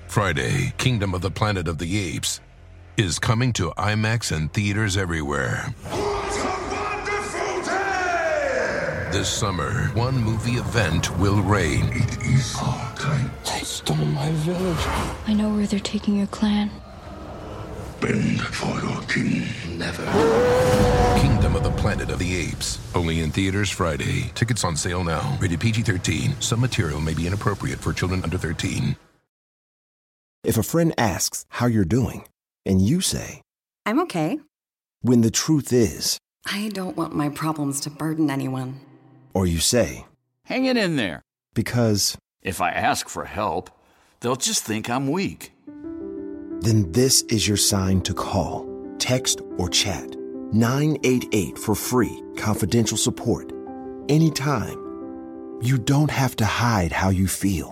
Friday, Kingdom of the Planet of the Apes is coming to IMAX and theaters everywhere. What a wonderful day! This summer, one movie event will reign. It is our time. They stole my village. I know where they're taking your clan. Bend for your king. Never. Kingdom of the Planet of the Apes. Only in theaters Friday. Tickets on sale now. Rated PG-13. Some material may be inappropriate for children under 13. If a friend asks how you're doing, and you say, I'm okay. when the truth is, I don't want my problems to burden anyone. or you say, Hang it in there. because, If I ask for help, they'll just think I'm weak. then this is your sign to call, text, or chat 988 for free, confidential support. Anytime. You don't have to hide how you feel.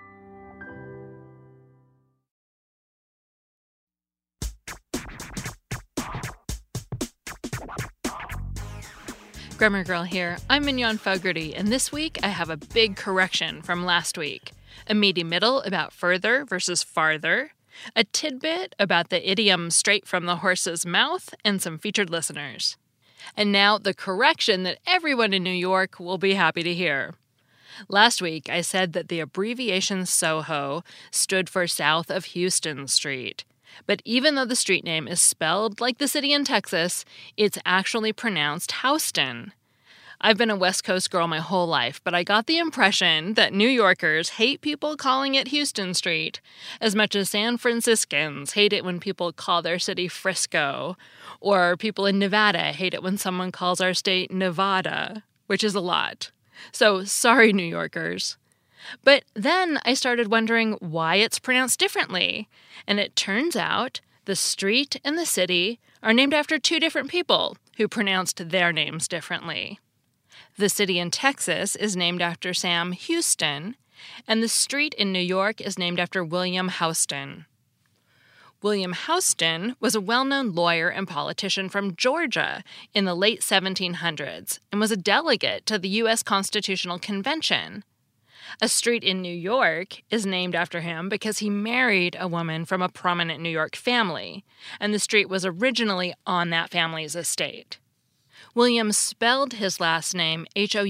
Grammar Girl here. I'm Mignon Fogarty, and this week I have a big correction from last week. A meaty middle about further versus farther, a tidbit about the idiom straight from the horse's mouth, and some featured listeners. And now the correction that everyone in New York will be happy to hear. Last week I said that the abbreviation SoHo stood for South of Houston Street. But even though the street name is spelled like the city in Texas, it's actually pronounced Houston. I've been a West Coast girl my whole life, but I got the impression that New Yorkers hate people calling it Houston Street as much as San Franciscans hate it when people call their city Frisco, or people in Nevada hate it when someone calls our state Nevada, which is a lot. So sorry, New Yorkers. But then I started wondering why it's pronounced differently. And it turns out the street and the city are named after two different people who pronounced their names differently. The city in Texas is named after Sam Houston, and the street in New York is named after William Houston. William Houston was a well-known lawyer and politician from Georgia in the late 1700s and was a delegate to the U.S. Constitutional Convention. A street in New York is named after him because he married a woman from a prominent New York family, and the street was originally on that family's estate. William spelled his last name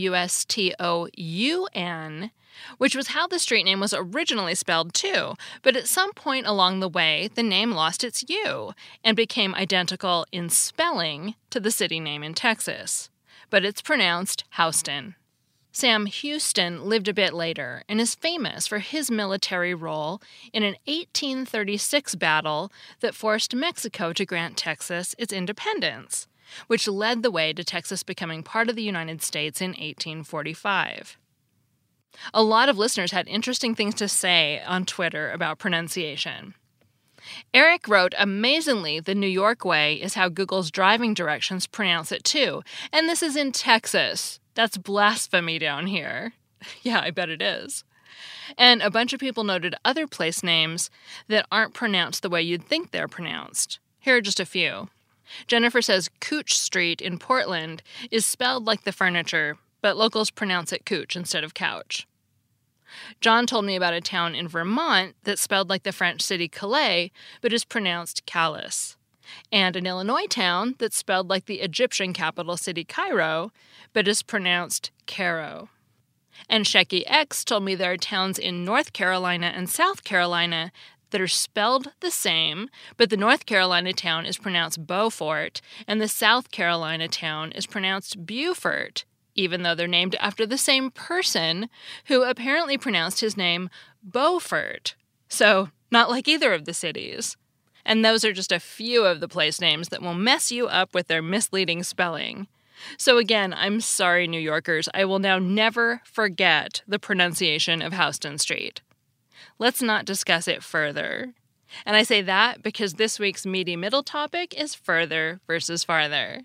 Houston, which was how the street name was originally spelled too, but at some point along the way, the name lost its U and became identical in spelling to the city name in Texas. But it's pronounced Houston. Sam Houston lived a bit later and is famous for his military role in an 1836 battle that forced Mexico to grant Texas its independence, which led the way to Texas becoming part of the United States in 1845. A lot of listeners had interesting things to say on Twitter about pronunciation. Eric wrote, amazingly, the New York way is how Google's driving directions pronounce it too, and this is in Texas. That's blasphemy down here. Yeah, I bet it is. And a bunch of people noted other place names that aren't pronounced the way you'd think they're pronounced. Here are just a few. Jennifer says Cooch Street in Portland is spelled like the furniture, but locals pronounce it Cooch instead of couch. John told me about a town in Vermont that's spelled like the French city Calais, but is pronounced Calais. And an Illinois town that's spelled like the Egyptian capital city Cairo, but is pronounced Cairo. And Shecky X told me there are towns in North Carolina and South Carolina that are spelled the same, but the North Carolina town is pronounced Beaufort, and the South Carolina town is pronounced Beaufort, even though they're named after the same person who apparently pronounced his name Beaufort. So, not like either of the cities. And those are just a few of the place names that will mess you up with their misleading spelling. So again, I'm sorry, New Yorkers. I will now never forget the pronunciation of Houston Street. Let's not discuss it further. And I say that because this week's meaty middle topic is further versus farther.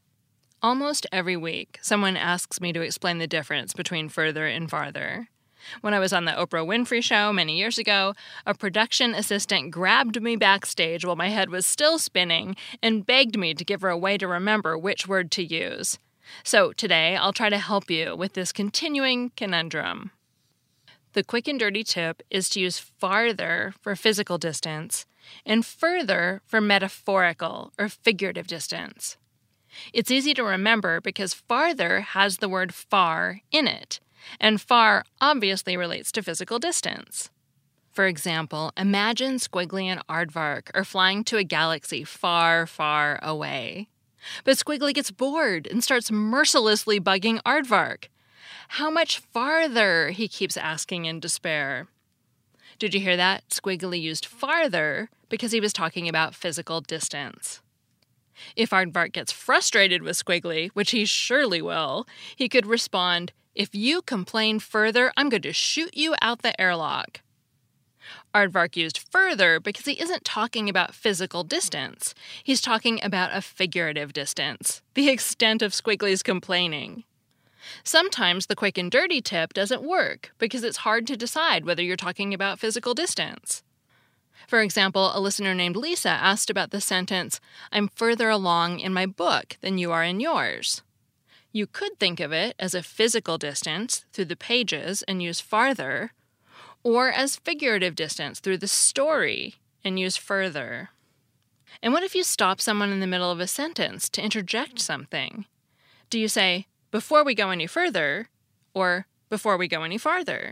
Almost every week, someone asks me to explain the difference between further and farther. When I was on the Oprah Winfrey Show many years ago, a production assistant grabbed me backstage while my head was still spinning and begged me to give her a way to remember which word to use. So today, I'll try to help you with this continuing conundrum. The quick and dirty tip is to use farther for physical distance and further for metaphorical or figurative distance. It's easy to remember because farther has the word far in it, and far obviously relates to physical distance. For example, imagine Squiggly and Aardvark are flying to a galaxy far, far away. But Squiggly gets bored and starts mercilessly bugging Aardvark. How much farther, he keeps asking in despair. Did you hear that? Squiggly used farther because he was talking about physical distance. If Aardvark gets frustrated with Squiggly, which he surely will, he could respond, "If you complain further, I'm going to shoot you out the airlock." Aardvark used further because he isn't talking about physical distance. He's talking about a figurative distance, the extent of Squiggly's complaining. Sometimes the quick and dirty tip doesn't work because it's hard to decide whether you're talking about physical distance. For example, a listener named Lisa asked about the sentence, "I'm further along in my book than you are in yours." You could think of it as a physical distance through the pages and use farther, or as figurative distance through the story and use further. And what if you stop someone in the middle of a sentence to interject something? Do you say, "Before we go any further," or "Before we go any farther"?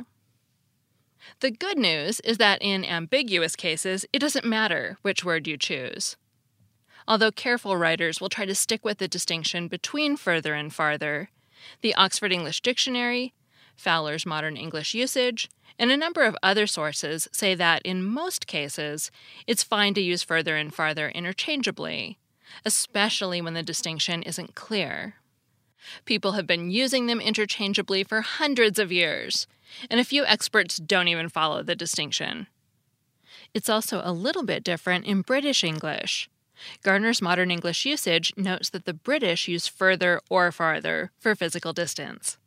The good news is that in ambiguous cases, it doesn't matter which word you choose. Although careful writers will try to stick with the distinction between further and farther, the Oxford English Dictionary, Fowler's Modern English Usage, and a number of other sources say that in most cases, it's fine to use further and farther interchangeably, especially when the distinction isn't clear. People have been using them interchangeably for hundreds of years, and a few experts don't even follow the distinction. It's also a little bit different in British English. Gardner's Modern English Usage notes that the British use further or farther for physical distance.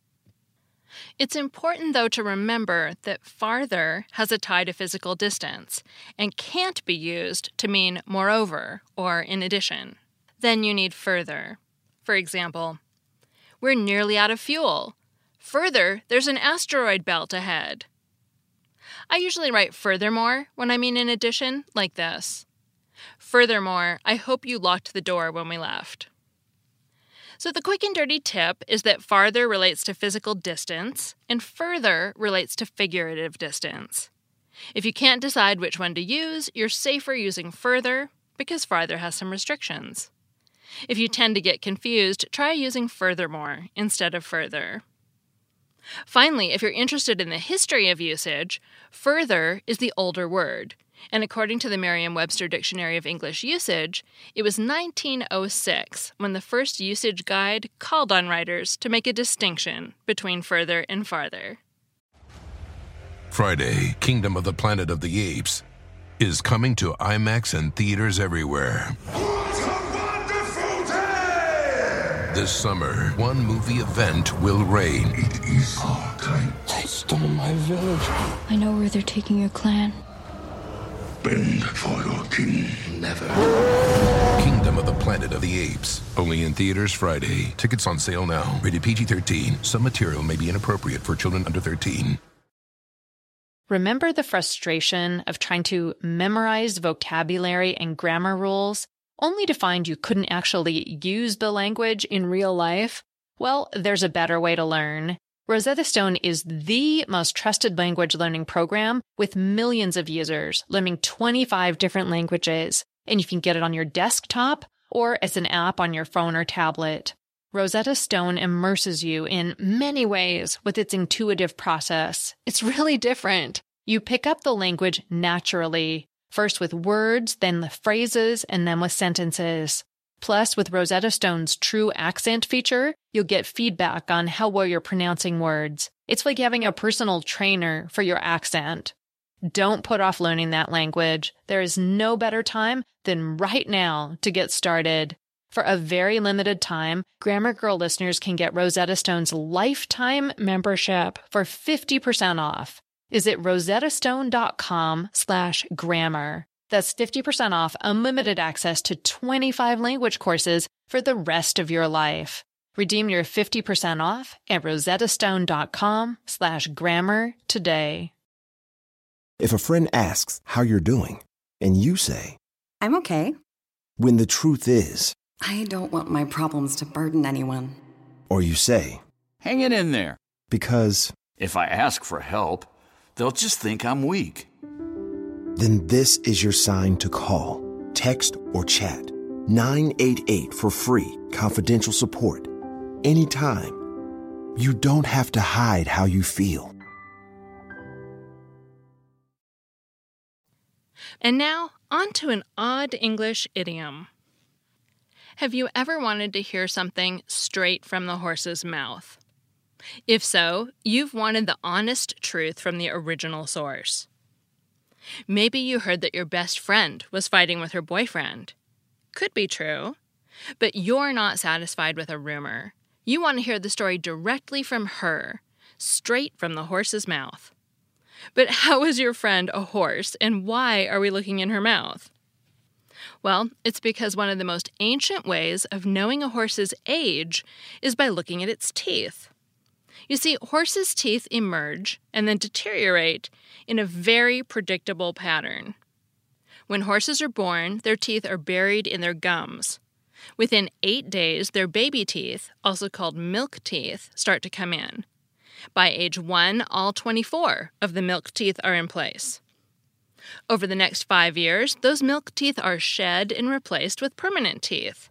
It's important, though, to remember that farther has a tie to physical distance and can't be used to mean moreover or in addition. Then you need further. For example, "We're nearly out of fuel. Further, there's an asteroid belt ahead." I usually write furthermore when I mean in addition, like this. "Furthermore, I hope you locked the door when we left." So the quick and dirty tip is that farther relates to physical distance and further relates to figurative distance. If you can't decide which one to use, you're safer using further because farther has some restrictions. If you tend to get confused, try using furthermore instead of further. Finally, if you're interested in the history of usage, further is the older word. And according to the Merriam-Webster Dictionary of English Usage, it was 1906 when the first usage guide called on writers to make a distinction between further and farther. Friday, Kingdom of the Planet of the Apes is coming to IMAX and theaters everywhere. What a wonderful day! This summer, one movie event will reign. It is our time. They stole my village. I know where they're taking your clan. Bend for your king. Never. Kingdom of the Planet of the Apes. Only in theaters Friday. Tickets on sale now. Rated PG-13. Some material may be inappropriate for children under 13. Remember the frustration of trying to memorize vocabulary and grammar rules, only to find you couldn't actually use the language in real life? Well, there's a better way to learn. Rosetta Stone is the most trusted language learning program with millions of users learning 25 different languages, and you can get it on your desktop or as an app on your phone or tablet. Rosetta Stone immerses you in many ways with its intuitive process. It's really different. You pick up the language naturally, first with words, then the phrases, and then with sentences. Plus, with Rosetta Stone's True Accent feature, you'll get feedback on how well you're pronouncing words. It's like having a personal trainer for your accent. Don't put off learning that language. There is no better time than right now to get started. For a very limited time, Grammar Girl listeners can get Rosetta Stone's lifetime membership for 50% off. Visit rosettastone.com/grammar. That's 50% off unlimited access to 25 language courses for the rest of your life. Redeem your 50% off at rosettastone.com/grammar today. If a friend asks how you're doing, and you say, I'm okay. when the truth is, I don't want my problems to burden anyone. or you say, Hang it in there. because, If I ask for help, they'll just think I'm weak. then this is your sign to call, text, or chat 988 for free, confidential support. Anytime. You don't have to hide how you feel. And now, on to an odd English idiom. Have you ever wanted to hear something straight from the horse's mouth? If so, you've wanted the honest truth from the original source. Maybe you heard that your best friend was fighting with her boyfriend. Could be true. But you're not satisfied with a rumor. You want to hear the story directly from her, straight from the horse's mouth. But how is your friend a horse, and why are we looking in her mouth? Well, it's because one of the most ancient ways of knowing a horse's age is by looking at its teeth. You see, horses' teeth emerge and then deteriorate in a very predictable pattern. When horses are born, their teeth are buried in their gums. Within 8 days, their baby teeth, also called milk teeth, start to come in. By age 1, all 24 of the milk teeth are in place. Over the next 5 years, those milk teeth are shed and replaced with permanent teeth.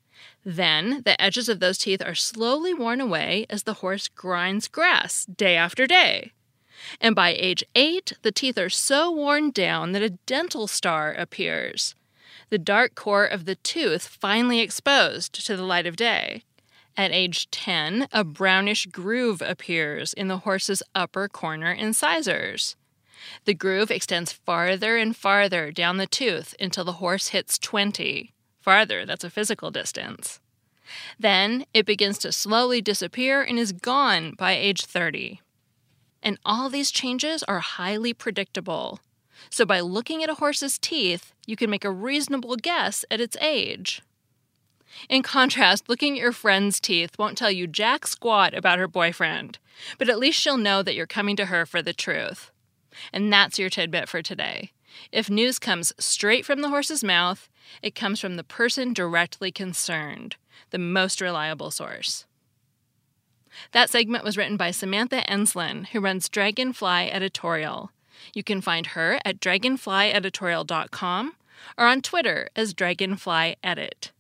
Then, the edges of those teeth are slowly worn away as the horse grinds grass day after day. And by age 8, the teeth are so worn down that a dental star appears, the dark core of the tooth finally exposed to the light of day. At age 10, a brownish groove appears in the horse's upper corner incisors. The groove extends farther and farther down the tooth until the horse hits 20. Farther, that's a physical distance. Then it begins to slowly disappear and is gone by age 30. And all these changes are highly predictable. So by looking at a horse's teeth, you can make a reasonable guess at its age. In contrast, looking at your friend's teeth won't tell you jack squat about her boyfriend, but at least she'll know that you're coming to her for the truth. And that's your tidbit for today. If news comes straight from the horse's mouth, it comes from the person directly concerned, the most reliable source. That segment was written by Samantha Enslin, who runs Dragonfly Editorial. You can find her at dragonflyeditorial.com or on Twitter as DragonflyEdit.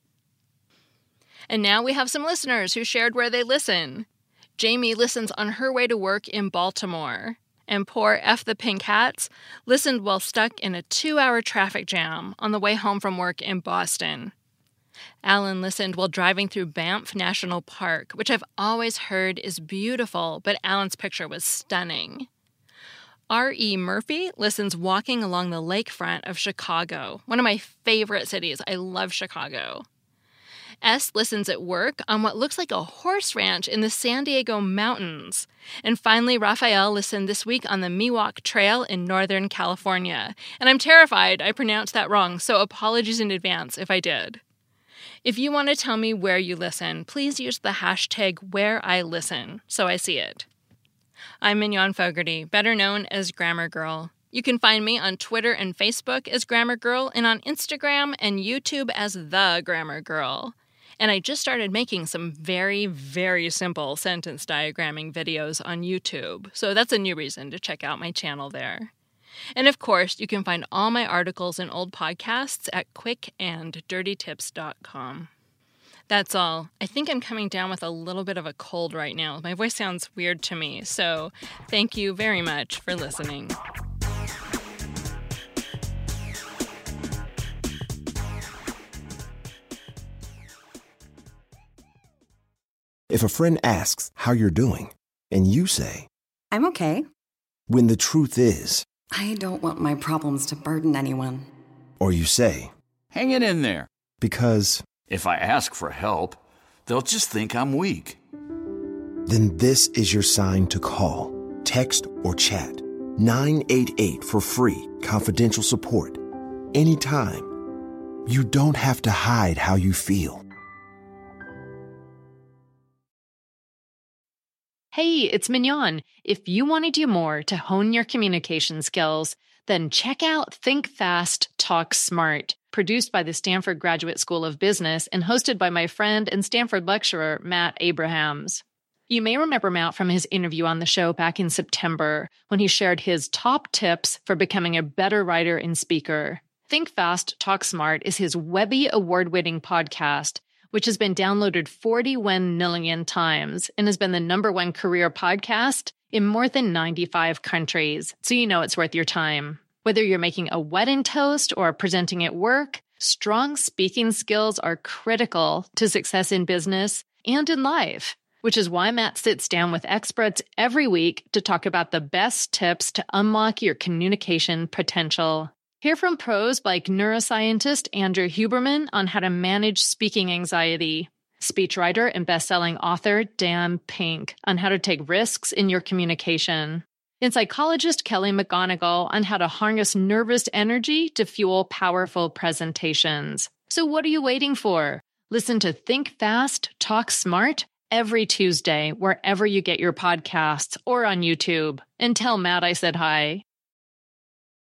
And now we have some listeners who shared where they listen. Jamie listens on her way to work in Baltimore. And poor F the Pink Hats listened while stuck in a 2-hour traffic jam on the way home from work in Boston. Alan listened while driving through Banff National Park, which I've always heard is beautiful, but Alan's picture was stunning. R.E. Murphy listens walking along the lakefront of Chicago, one of my favorite cities. I love Chicago. S listens at work on what looks like a horse ranch in the San Diego mountains. And finally, Raphael listened this week on the Miwok Trail in Northern California. And I'm terrified I pronounced that wrong, so apologies in advance if I did. If you want to tell me where you listen, please use the hashtag #WhereIListen so I see it. I'm Mignon Fogarty, better known as Grammar Girl. You can find me on Twitter and Facebook as Grammar Girl and on Instagram and YouTube as The Grammar Girl. And I just started making some very, very simple sentence diagramming videos on YouTube, so that's a new reason to check out my channel there. And of course, you can find all my articles and old podcasts at quickanddirtytips.com. That's all. I think I'm coming down with a little bit of a cold right now. My voice sounds weird to me, so thank you very much for listening. If a friend asks how you're doing, and you say, I'm okay. when the truth is, I don't want my problems to burden anyone. or you say, Hang it in there. because, If I ask for help, they'll just think I'm weak. then this is your sign to call, text, or chat 988 for free, confidential support. Anytime. You don't have to hide how you feel. Hey, it's Mignon. If you want to do more to hone your communication skills, then check out Think Fast, Talk Smart, produced by the Stanford Graduate School of Business and hosted by my friend and Stanford lecturer, Matt Abrahams. You may remember Matt from his interview on the show back in September when he shared his top tips for becoming a better writer and speaker. Think Fast, Talk Smart is his Webby award-winning podcast, which has been downloaded 41 million times and has been the #1 career podcast in more than 95 countries, so you know it's worth your time. Whether you're making a wedding toast or presenting at work, strong speaking skills are critical to success in business and in life, which is why Matt sits down with experts every week to talk about the best tips to unlock your communication potential. Hear from pros like neuroscientist Andrew Huberman on how to manage speaking anxiety, speechwriter and best-selling author Dan Pink on how to take risks in your communication, and psychologist Kelly McGonigal on how to harness nervous energy to fuel powerful presentations. So what are you waiting for? Listen to Think Fast, Talk Smart every Tuesday wherever you get your podcasts or on YouTube. And tell Matt I said hi.